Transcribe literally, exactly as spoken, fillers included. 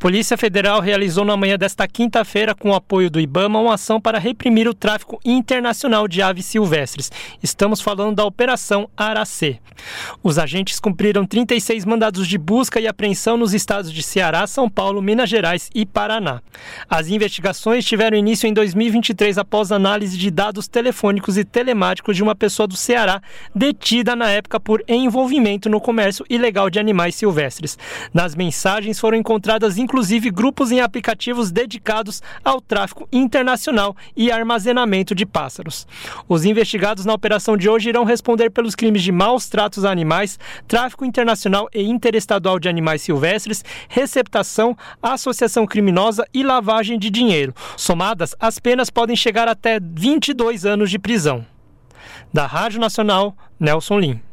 Polícia Federal realizou na manhã desta quinta-feira, com o apoio do IBAMA, uma ação para reprimir o tráfico internacional de aves silvestres. Estamos falando da Operação Aracê. Os agentes cumpriram trinta e seis mandados de busca e apreensão nos estados de Ceará, São Paulo, Minas Gerais e Paraná. As investigações tiveram início em dois mil e vinte e três após análise de dados telefônicos e telemáticos de uma pessoa do Ceará detida na época por envolvimento no comércio ilegal de animais silvestres. Nas mensagens foram encontradas inclusive grupos em aplicativos dedicados ao tráfico internacional e armazenamento de pássaros. Os investigados na operação de hoje irão responder pelos crimes de maus tratos a animais, tráfico internacional e interestadual de animais silvestres, receptação, associação criminosa e lavagem de dinheiro. Somadas, as penas podem chegar até vinte e dois anos de prisão. Da Rádio Nacional, Nelson Lim.